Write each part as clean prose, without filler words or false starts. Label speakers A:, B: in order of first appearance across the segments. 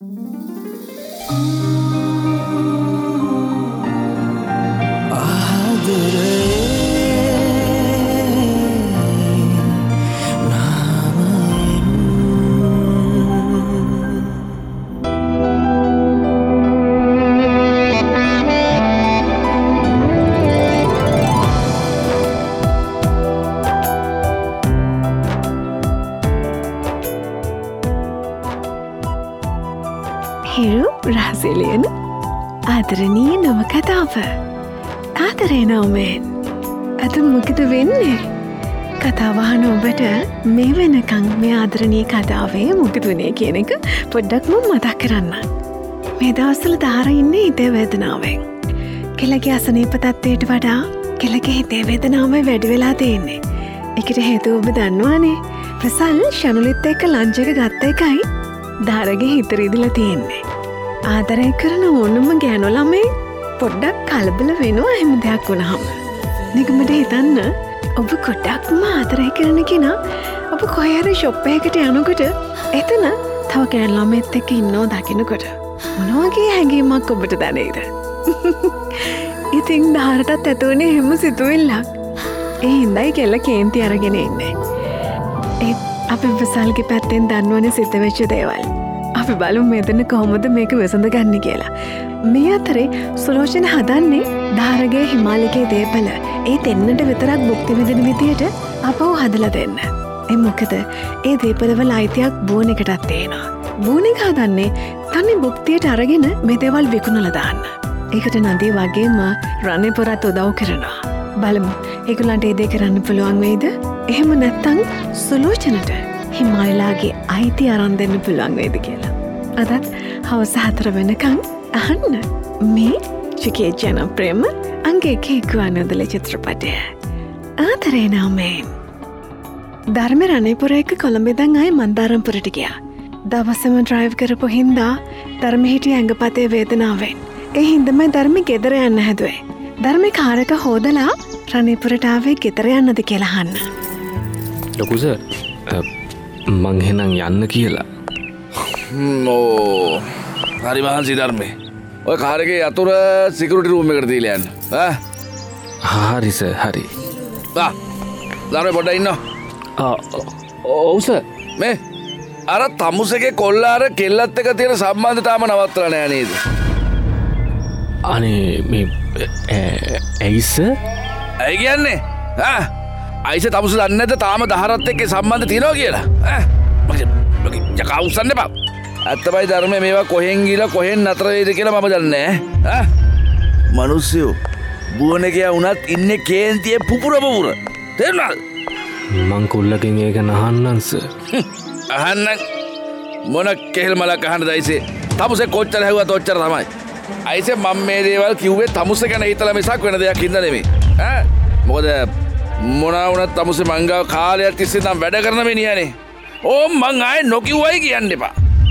A: හිරු රහසෙලියන ආදරණීය නවකතාව ආදරේ නවමෙන් අද මොකද වෙන්නේ? කතාව අහන ඔබට මේ වෙනකන් මේ ආදරණීය කතාවේ මොකද වුනේ කියන එක පොඩ්ඩක් මම මතක් කරන්නම්. මේ දවස්වල දාර ඉන්නේ හිතේ වේදනාවෙන්. කෙලගේ අසනීප තත්ත්වයට වඩා කෙලගේ හිතේ වේදනාව වැඩි වෙලා තියෙන්නේ. ඒකට හේතුව ඔබ දන්නවනේ. ප්‍රසල් ෂනුලිත් එක්ක ලන්ච් එක ගත්ත එකයි දාරගේ හිත රිදිලා තියෙන්නේ. ආදරය කරන ඕනම ගෑනු ළමයි පොඩ්ඩක් කලබල වෙනවා එහෙම දෙයක් වුණාම. නිකමට හිතන්න ඔබ කොටක්ම ආදරය කරන කෙනා ඔබ කොහේ හරි ෂොප් එකකට යනකොට එතන තව ගෑනු ළමෙක් එක්ක ඉන්නව දකින්නකොට මොන වගේ හැඟීමක් ඔබට දැනෙයිද? ඉතින් දාරටත් ඇතුනේ එහෙම සිතුවිල්ලක්. ඒ හින්දායි කෙල්ල කේන්ති අරගෙන ඉන්නේ. ඒත් අපි ප්‍රසල්ගේ පැත්තෙන් දන්නවනේ සිද්ධ වෙච්ච දේවල්. අපි බලමු මෙතන කොහොමද මේක විසඳ ගන්න කියලා. මේ අතරේ සුලෝචන හදන්නේ ධාරගේ හිමාලිකේ දේපල ඒ දෙන්නට විතරක් භුක්ති විඳින විදියට අපව හදලා දෙන්න. ඒ මොකද ඒ දේපලවල අයිතියක් බෝන් එකටත් තියෙනවා. බෝන් එක හදන්නේ තනි භුක්තියට අරගෙන මේ දේවල් විකුණලා දාන්න. ඒකට නදී වගේම රණේ පොරත් උදව් කරනවා. බලමු ඒගොල්ලන්ට ඒ දේ කරන්න පුළුවන් වෙයිද? එහෙම නැත්තම් සුලෝචනට හිමාලයාගේ අයිති අරන් දෙන්න පුළුවන් වෙයිද කියලා. අදත් හවස 4 වෙනකන් අහන්න මේ චිකේ ජනප්‍රියම අංගේ කේකුවනදල චිත්‍රපටය. ආදරේ නවමෙන්. ධර්ම රණේපුර එක කොළඹ ඉඳන් ආයේ මන්දාරම්පුරට ගියා. දවසම ඩ්‍රයිව් කරපු හින්දා ධර්ම හිටිය ඇඟපතේ වේදනාවෙන්. ඒ හින්දාම ධර්ම ගෙදර යන්න හැදුවේ. ධර්ම කාර් එක හොදලා රණේපුරට ආවේ ගෙදර යන්නද කියලා අහන්න.
B: ලොකු සර් මං එහෙනම් යන්න කියලා.
C: ඕ හරි මහන්සි ධර්මේ. ඔය කාර් එකේ යතුර සිකියුරිටි රූම් එකට දීලා යන්න.
B: හරි සර් හරි.
C: ධර්මේ පොඩ්ඩක් ඉන්න.
B: ඔව් සර්.
C: මේ අර තමුසේගේ කොල්ලාර කෙල්ලත් එක්ක තියෙන සම්බන්ධතාවම නවත්තලා නෑ නේද?
B: අනේ මේ ඇයි සර්?
C: ඇයි කියන්නේ? අයිස තමුස දන්නේ නැද්ද තාම දහරත් එක්ක සම්බන්ධ තියෙනවා කියලා? මගේ යකා උස්සන්න එපා. ඇත්තමයි ධර්මයේ මේවා කොහෙන් ගිහලා කොහෙන් නතර වෙයිද කියලා මම දන්නේ නැහැ. මිනිස්සු බුවන ගියා වුණත් ඉන්නේ කේන්තියේ පුපුර. තේරුණාද?
B: මං කුල්ලකින් ඒක නහන්නම් සර්.
C: අහන්න මොන කෙහෙල් මලක් අහන්නද අයිසේ? තමුසේ කොච්චර හැවුවත් ඔච්චර තමයි. අයිසේ මම මේ දේවල් කිව්වේ තමුසේ ගැන හිතලා මිසක් වෙන දෙයක් හින්දා නෙමෙයි. මොකද මොනා වුණත් තමුසේ මංගාව කාලයක් තිස්සේ නම් වැඩ කරන මිනිහනේ. ඕ මං ආයේ නොකියුවයි කියන්න එපා.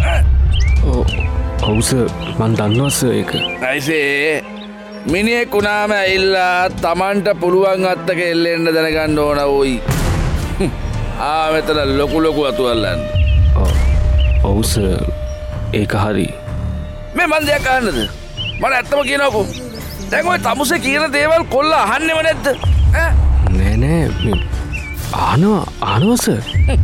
B: ඔව් සර් මං දන්නවා සර් ඒක.
C: අයිසේ මිනිහෙක් වුණාම ඇවිල්ලා Tamanට පුළුවන් අත්තක එල්ලෙන්න දැනගන්න ඕන ඕයි. මෙතන ලොකු අතුල්ලන්න.
B: ඔව් සර් ඒක හරි.
C: මේ මන් දෙයක් අහන්නද? මම ඇත්තම කියනකො. දැන් ඔය තමුසේ කියන දේවල් කොල්ලා අහන්නෙම නැද්ද?
B: නෑ මේ අහනවා සර්.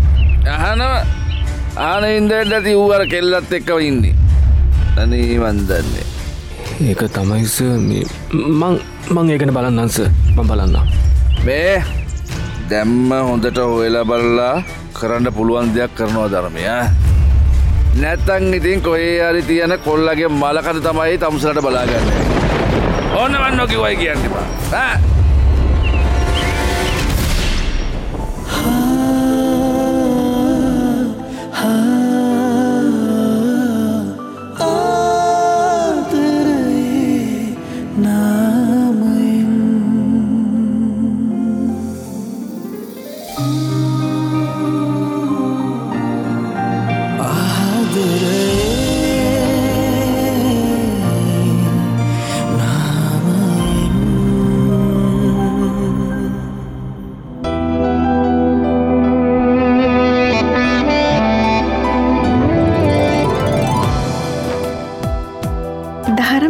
C: අහන ඉඳන් ඇති ඌ අර කෙල්ලත් එක්ක ඉන්නේ. අනේ මන් දන්නේ.
B: ඒක තමයි සර් මේ මං ඒකනේ බලන්නම් සර්. මං බලන්නම්.
C: මේ දැම්ම හොඳට හොයලා බලලා කරන්න පුළුවන් දෙයක් කරනවා ධර්මයා. නැත්තම් ඉතින් කොහේ හරි තියන කොල්ලගේ මලකඩ තමයි තමුසලට බලාගන්නේ. ඕන වන්නෝ කිව්වයි කියන්නේ බා.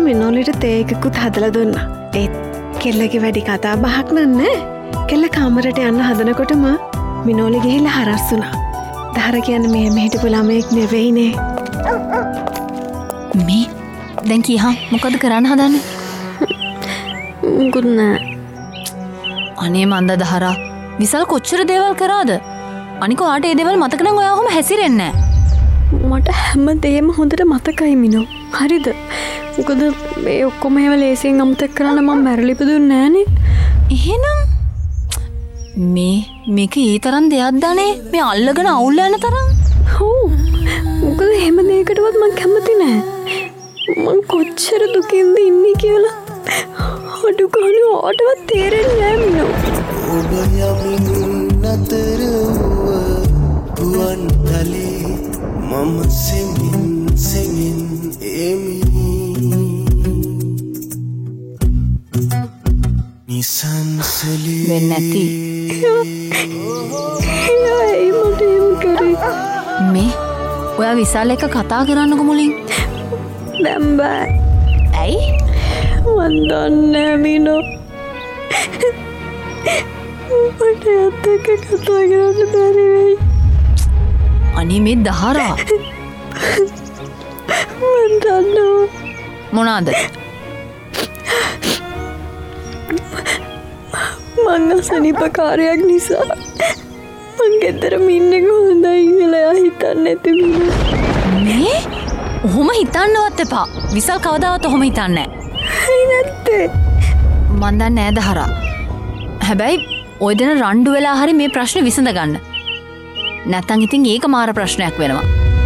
A: මිනෝලිට තේ එකකුත් හදලා දුන්නා. ඒත් කෙල්ලගේ වැඩි කතා බහක් නෑ. කෙල්ල කාමරට යන්න හදනකොටම මිනෝලි ගිහිල්ලා හරස් වුණා. දහර කියන්නේ මෙහෙම හිටපු ළමයෙක් නෙවෙයිනේ.
D: මේ දැන් කීහා මොකද කරන්න හදන්නේ?
A: මුකුත් නෑ.
D: අනේ මන්ද දහරා විසල් කොච්චර දේවල් කරාද? අනික ඔයාට ඒ දේවල් මතක නම් ඔයා ඔහොම හැසිරෙන්නේ නෑ.
A: මට හැම දෙයක්ම හොඳට මතකයි මිනෝ. හරිද? මොකද මේ ඔක්කොම ඒව ලේසියෙන් අමතක කරන්න මම මැරලිපදුන්නේ නෑනේ.
D: එහෙනම් මේක ඒ තරම් දෙයක්ද අනේ? මේ අල්ලගෙන අවුල් යන තරම්?
A: ඔව්. මොකද එහෙම දෙයකටවත් මම කැමති නෑ. මම කොච්චර දුකින්ද ඉන්නේ කියලා අඩු ගානේ ඔයාටවත් තේරෙන්නේ නෑ මිනෝ.
E: ඔබ යමින් නතර ගුවන් තලේ මම සෙමින් එමි නිසංසලේ
D: වෙන්නේ නැති.
A: ඒ මට එම් කරේ.
D: මේ ඔයා විසල් එක කතා කරන්නකො මුලින්.
A: දැන් බෑ.
D: ඇයි?
A: මන් දන්නේ මිනෝ. මට ඇත්ත එක කතා කරන්න බැරි වෙයි.
D: අනේ මේ දහරා
A: මන් දන්නවා.
D: මොනාද?
A: මං අසනීපකාරයක් නිසා මං ගෙදරම ඉන්න එක හොඳයි කියලා හිතන්නේ නැති මිනෝ.
D: මේ ඔහොම හිතන්නවත් එපා. විසල් කවදාවත් ඔහොම හිතන්නේ
A: නෑ. නැත්තේ.
D: මන් දන්නේ නෑ දහරා. හැබැයි ඔය දෙන රණ්ඩු වෙලා හරි මේ ප්‍රශ්නේ විසඳ ගන්න. නැත්තම් ඉතින් ඒක මාර ප්‍රශ්නයක් වෙනවා.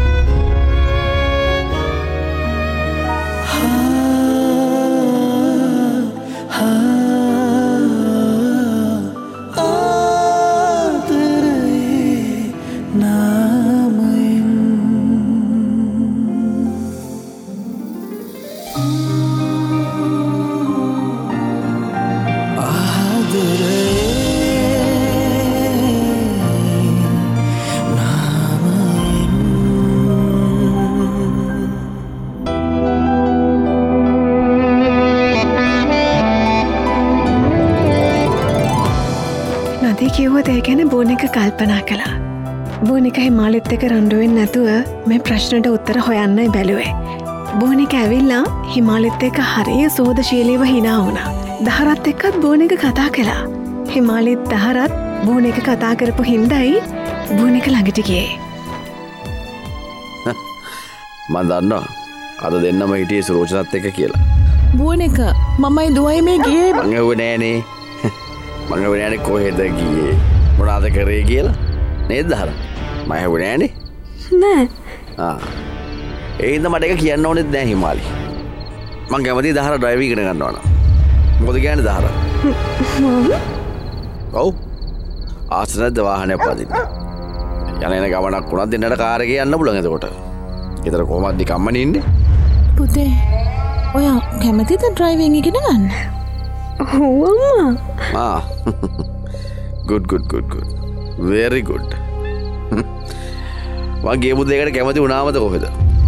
A: කිව්වද ඒ ගැන බෝනික කල්පනා කළා. බෝනික හිමාලිත් එක රණ්ඩුවෙන් නැතුව මේ ප්‍රශ්නට උත්තර හොයන්නයි බැලුවේ. බෝනික ඇවිල්ලා හිමාලිත් එක හරිය සෝදශීලීව හිනා වුණා. දහරත් එක්කත් බෝනික කතා කළා. හිමාලිත් දහරත් බෝනික කතා කරපු හින්දයි බෝනික ළඟට ගියේ.
C: මන් දන්නවා අද දෙන්නම හිටියේ සුරෝචනත් එක්ක කියලා.
F: බෝනික මමයි දුවයි මේ ගියේ.
C: මං ඇහුවේ නෑනේ. මං ඇහුවේ නෑනේ කොහෙද ගියේ මොනවද කරේ කියලා. නේද දහර? මම ඇහුවේ නෑනේ.
A: නෑ.
C: ඒ හින්දා මට ඒක කියන්න ඕනෙත් නෑ හිමාලි. මං කැමතියි දහර ඩ්‍රයිවිං ඉගෙන ගන්නවා නම්. මොකද කියන්නේ දහර? ඔව්. ආස නැද්ද වාහනයක් පදින්න? යන එන ගමනක් වුණත් දෙන්නට කාර් එකේ යන්න පුළුවන් එතකොට. ඊතර කොහමද දිකම්මනේ ඉන්නේ?
F: පුතේ ඔයා කැමතිද ඩ්‍රයිවිං ඉගෙන ගන්න?
A: ඔව් අම්මා.
C: good. very good. මං ගේමු දෙයකට කැමති වුණාමද කොහෙද?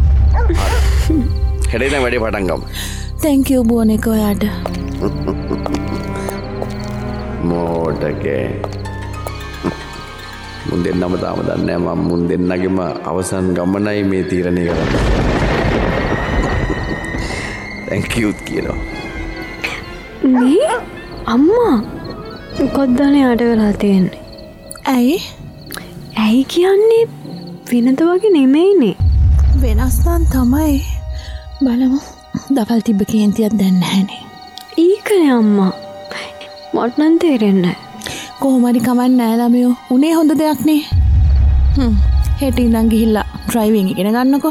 C: හෙට ඉඳන් වැඩේ පටන් ගමු.
F: thank you බෝනික ඔයාට.
C: මොඩගේ. මුන් දෙන්නම තාම දන්නේ නැහැ මම මුන් දෙන්නගෙම අවසන් ගමනයි මේ තීරණය කරන්නේ. thank you කියනවා.
A: මේ අම්මා කොද්දානේ යාට වෙලා තියෙන්නේ? ඇයි කියන්නේ වෙනද වගේ නෙමෙයිනේ.
F: වෙනස් නම් තමයි. බලමු. දවල් තිබ්බ කේන්තියක් දැන් නැහැනේ.
A: ඊකනේ අම්මා. මට නම් තේරෙන්නේ නැහැ.
F: කොහොම හරි කමක් නැහැ ළමයෝ. උනේ හොඳ දෙයක් නේ. හෙට ඉඳන් ගිහිල්ලා ඩ්‍රයිවිං ඉගෙන ගන්නකෝ.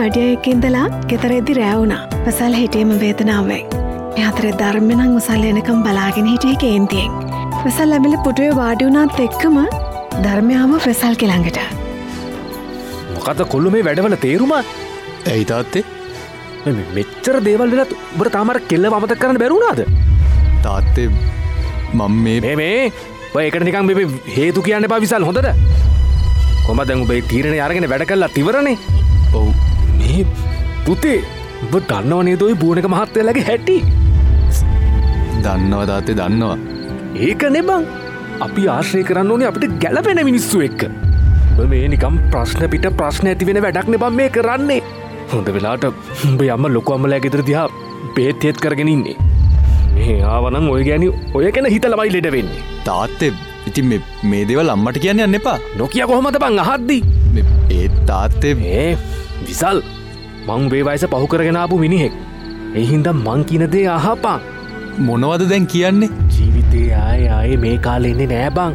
A: මඩිය එක්ක ඉඳලා ගෙදර එද්දි රෑ වුණා. වසල් හිටියේම වේදනාවෙන්. මේ අතරේ ධර්මේ නම් වසල් එනකම් බලාගෙන හිටියේ කේන්තියෙන්. වසල් ලැබිලා පුටුවේ වාඩි වුණාත් එක්කම ධර්මයාම වසල් ළඟට.
B: මොකද කොල්ලෝ මේ වැඩවල තේරුම?
G: ඇයි තාත්තේ?
B: මෙච්චර දේවල් වෙලත් ඔබට තාම අර කෙල්ලව අමතක කරන්න බැරි වුණාද?
G: තාත්තේ මම
B: මේ ඔය එකට නිකන් මේ හේතු කියන්න එපා විසල් හොඳද? කොහමද දැන් ඔබේ තීරණේ අරගෙන වැඩ කළා ඉවරනේ?
G: ඔව්
B: මේ පුතේ ඔබ දන්නව නේද ඔය බෝනක මහත්තයාලගේ හැටි?
G: දන්නවා තාත්තේ දන්නවා.
B: ඒකනේ බං. අපි ආශ්‍රය කරන්න ඕනේ අපිට ගැළපෙන මිනිස්සු එක්ක. ඔබ මේ නිකම් ප්‍රශ්න පිට ප්‍රශ්න ඇති වෙන වැඩක් නේ බං මේ කරන්නේ. හොඳ වෙලාවට උඹේ අම්මා ලොකු අම්මලා ගෙදර දිහා බේත් කරගෙන ඉන්නේ. මේ ආවනම් ඔය ගෑණි ඔය ගැන හිතලමයි ලෙඩ වෙන්නේ.
G: තාත්තේ ඉතින් මේ දේවල් අම්මට කියන්න යන්න එපා.
B: නොකිය කොහොමද බං අහද්දි?
G: ඒ තාත්තේ
B: මේ විසල් මං මේ වයස පහු කරගෙන ආපු මිනිහෙක්. ඒ හින්දා මං කියන දේ අහපන්.
G: මොනවද දැන් කියන්නේ?
B: ජීවිතේ ආයේ මේ කාලේ ඉන්නේ නෑ බං.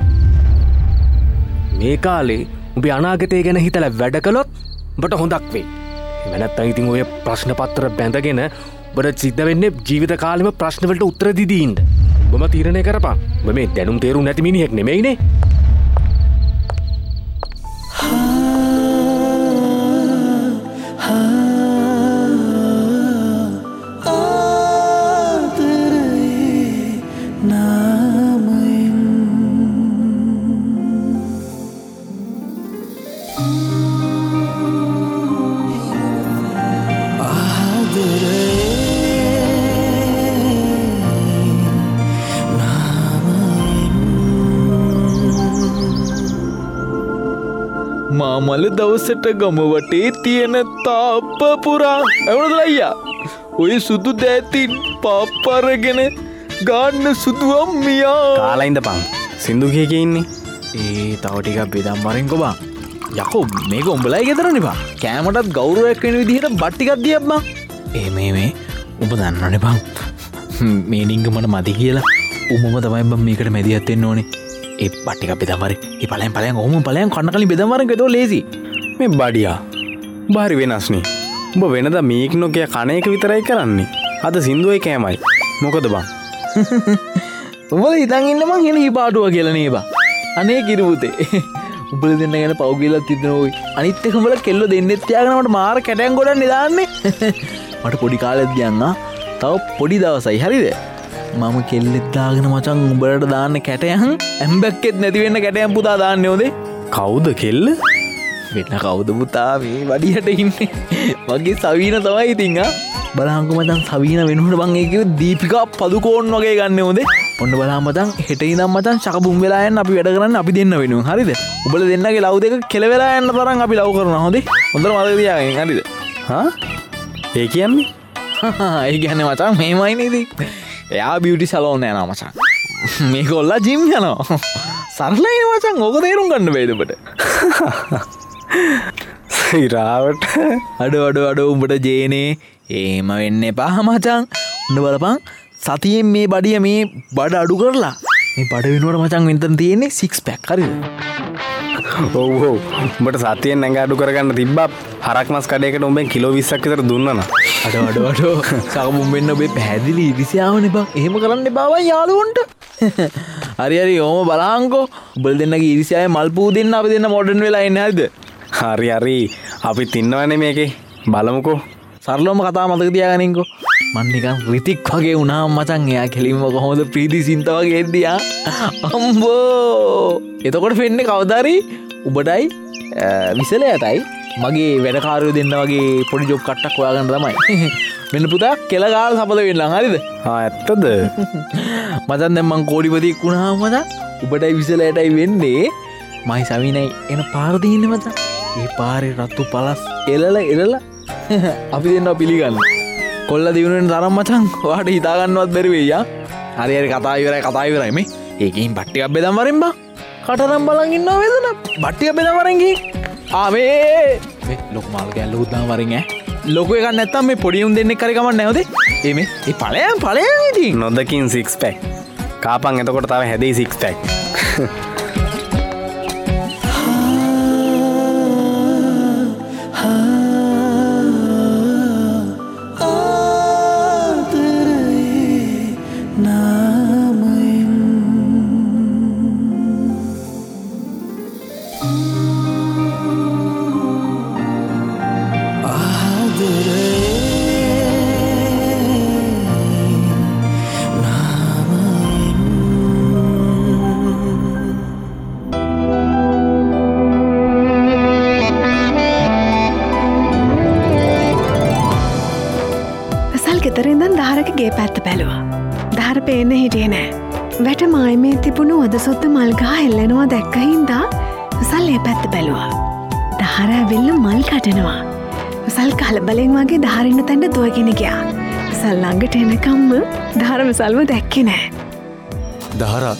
B: මේ කාලේ උඹේ අනාගතය ගැන හිතලා වැඩ කළොත් උඹට හොඳක් වෙයි. එහෙම නැත්නම් ඉතින් ඔය ප්‍රශ්න පත්‍ර බැඳගෙන ඔබට සිද්ධ වෙන්නේ ජීවිත කාලෙම ප්‍රශ්න වලට උත්තර දීදී ඉන්න. ඔබම තීරණය කරපන්. ඔබ මේ දැනුම් තේරුම් නැති මිනිහෙක් නෙමෙයිනේ.
H: මාමල දවසට ගම වටේ තියෙන තාප්ප පුරා ඇවුණද අයියා? ඔය සුදු දෑතින් පාප්පරගෙන ගන්න සුදු අම්මියා.
I: කාලා ඉඳපන්. සින්දු කීකේ ඉන්නේ? තව ටිකක් බෙදම් වරින්කෝ බං. යකෝ මේක උඹලයි ගෙදරනේ බං. කෑමටත් ගෞරවයක් වෙන විදිහට බත් ටිකක් දියක් බං. මේ උඹ දන්නවනේ බං. මේ ඩිංග මට මදි කියලා උඹම තමයි බං මේකට මැදිහත් වෙන්න ඕනේ. ඒ බත් ටිකක් බෙදම් වරින්. පලයන් ඔහොම පලයන් කන්න කලින් බෙදම් වරින් කතෝ ලේසි.
H: මේ බඩියා බාරි වෙනස්නේ. උඹ වෙනදා මේක නොකිය කණ එක විතරයි කරන්නේ. අද සින්දුවයි කෑමයි. මොකද බං?
I: උඹලා හිතන් ඉන්න මං එන හිපාටුව කියලා නේ බං. අනේ කිරුපුතේ. උඹලා දෙන්න ගැන පව් කියලා තියන ඔයි. අනිත් එක උඹලා කෙල්ල දෙන්නෙත් තියාගෙන මට මාර කැටයන් ගොඩක් දාන්නේ. මට පොඩි කාලෙත් ගියන්නා. තව පොඩි දවසයි හරිද? මම කෙල්ලෙත් දාගෙන මචං උඹලට දාන්න කැටයන් ඇම්බැක්කෙත් නැති වෙන්න කැටයන් පුතා දාන්නේ ඕදේ.
H: කවුද කෙල්ල?
I: වෙන්න කවුද පුතා මේ වඩියට ඉන්නේ? මගේ සවීන තමයි ඉතින් ආ. බලහංගු මචං සවීන වෙනුවට මං ඒ කිව්ව දීපිකා පදුකෝන් වගේ ගන්න ඕදේ. ඔන්න බලහන් මචං හෙට ඉඳන් මචං චකබුම් වෙලා යන්න අපි වැඩ කරන්නේ අපි දෙන්න වෙනුවෙන් හරිද? උඹලා දෙන්නගේ ලව් දෙක කෙල වෙලා යන්න තරම් අපි ලව් කරනවා හොඳේ. හොඳට මතක තියාගන්න හරිද?
H: හා? ඒ කියන්නේ?
I: ඒ කියන්නේ මචං මේමයිනේ ඉතින්. එයා බියුටි සලෝන් යනවා මචං. මේ කොල්ලා ජිම් යනවා. සරලයි මචං. ඕක තේරුම් ගන්න බෑද ඔබට?
H: සිරාවට
I: අඩ උඹට ජේනේ ඒම වෙන්න එපා මචං. උන්න බලපන් සතියෙන් මේ බඩිය මේ බඩ අඩු කරලා මේ බඩ වෙනුවට මචං වෙනතන තියෙන්නේ 6 පැක් හරිද?
H: ඔව් උඹට සතියෙන් නැඟ අඩු කරගන්න තිබ්බා. හරක් මස් කඩේකට උඹෙන් කිලෝ 20ක් විතර දුන්නා නා.
I: අඩ සකමුම් වෙන්න ඔබේ පැහැදිලි ඉරිසියාවනේ බං. එහෙම කරන්න එපා බං යාළුවන්ට. හරි ඕම බලහන්කෝ. උඹල දෙන්නගේ ඉරිසියාවේ මල් පූ දෙන්න අපි දෙන්න මොඩර්න් වෙලා ඉන්නේ හරිද?
H: හරි අපිත් ඉන්නවනේ මේකේ. බලමුකෝ.
I: සරලවම කතා මතක තියාගනින්කෝ. මන් නිකන් රිතික් වගේ වුණාම මචං එයා කෙලින්ම කොහොමද ප්‍රීති සින්ත වගේ එද්දී අම්බෝ. එතකොට වෙන්නේ කවදාරි උඹටයි විසලයටයි මගේ වැඩකාරයෝ දෙන්න වගේ පොඩි ජොබ් කට්ටක් හොයාගන්න තමයි. මෙන්න පුතා කෙල ගාලා සපද වෙන්න හරිද?
H: ඇත්තද?
I: මචං දැන් මං කෝඩිපතියෙක් වුණාම මචං උඹටයි විසලයටයි වෙන්නේ මයි සවිනයි එන පාර දෙන්නේ මචං. ඒ පාරේ රතු පලස් එලලා අපි දෙන්නවා පිළිගන්න. කොල්ල දිනුවෙන් තරම් මචං ඔයාට හිතා ගන්නවත් බැරි වෙයි ආ. හරි කතා ඉවරයි මේ. ඒකෙන් බට් ටිකක් බෙදන් වරින් බං. කටරම් බලන් ඉන්නව වේදන. බට් ටිකක් බෙදන් වරින් ගිහින්. මේ ලොකු මාළු කෑල්ල උද්දාම වරින් ඈ. ලොකු එකක් නැත්තම් මේ පොඩි උන් දෙන්නෙක් කරේ කමක් නැහැ හොදේ. මේ පළයන් ඉතින්.
H: නොදකින් 6 පැක්. කාපන් එතකොට තව හැදෙයි 6 පැක්.
A: ගේ පැත්ත බැලුවා. දහර පේන්න හිටියේ නෑ. වැට මායමේ තිබුණු වදසොත්තු මල්ගා එල්ලෙනවා දැක්ක හින්දා විසල් ඒ පැත්ත බැලුවා. දහර ඇවිල්ල මල් කටනවා. විසල් කලබලෙන් වගේ දහරින්න තැන්ට දුවගෙන ගියා. විසල් ළඟට එනකම්ම දහර විසල්ව දැක්කේ නෑ.
G: දහරා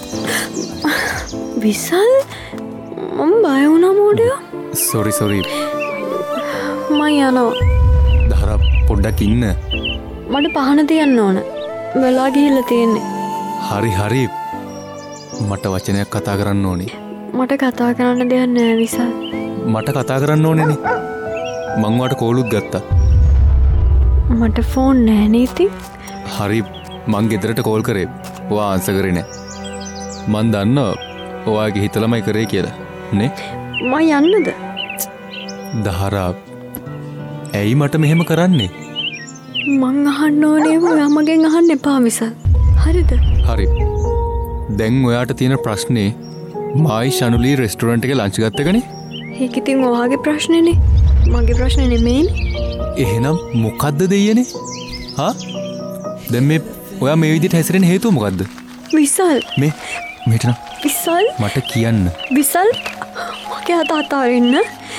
A: විසල් මම බය වුණා මෝඩයෝ.
G: සොරි
A: මම යනවා.
G: දහරා පොඩ්ඩක් ඉන්න.
A: මට පහන තියන්න ඕන. වෙලා ගිහිල්ලා තියෙන්නේ.
G: හරි මට වචනයක් කතා කරන්න ඕනේ.
A: මට කතා කරන්න දෙයක් නෑ විසල්.
G: මට කතා කරන්න ඕනේනේ. මං වාට කෝලුත් ගත්තා.
A: මට ෆෝන් නෑ නීති.
G: හරි මං ගෙදරට කෝල් කරේ. ඔයා ආන්සර් කරේ නෑ. මං දන්න ඔයාගේ හිතලමයි කරේ කියලා නේ.
A: මම යන්නද?
G: දහරා ඇයි මට මෙහෙම කරන්නේ?
A: මං අහන්න ඕනේ ඔයා මගෙන් අහන්න එපා විසල්. හරිද?
G: හරි. දැන් ඔයාට තියෙන ප්‍රශ්නේ මායි ෂනුලී රෙස්ටෝරන්ට් එකේ ලන්ච් ගත්ත එකනේ.
A: ඒක ඉතින් ඔයාගේ ප්‍රශ්නේනේ. මගේ ප්‍රශ්නේ නෙමෙයිනේ.
G: එහෙනම් මොකද්ද දෙයනේ? හා? දැන් මේ ඔයා මේ විදිහට හැසිරෙන හේතුව මොකද්ද?
A: විසල්.
G: මෙතන.
A: විසල්.
G: මට කියන්න.
A: විසල්. මගේ අත අතාරින්න.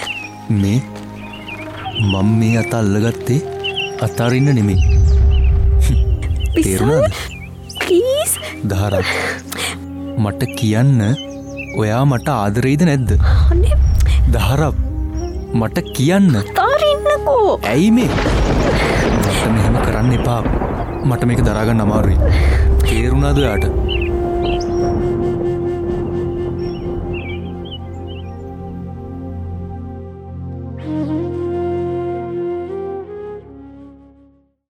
G: මම මේ අත අල්ලගත්තේ අතාරින්න නෙමෙයි. තේරුණාද?
A: ප්ලීස්.
G: දහරා. මට කියන්න ඔයා මට ආදරෙයිද නැද්ද?
A: අනේ.
G: දහරා මට කියන්න.
A: අතාරින්නකෝ.
G: ඇයි මේ? මට මෙහෙම කරන්න එපා. මට මේක දරා ගන්න අමාරුයි. තේරුණාද ඔයාට?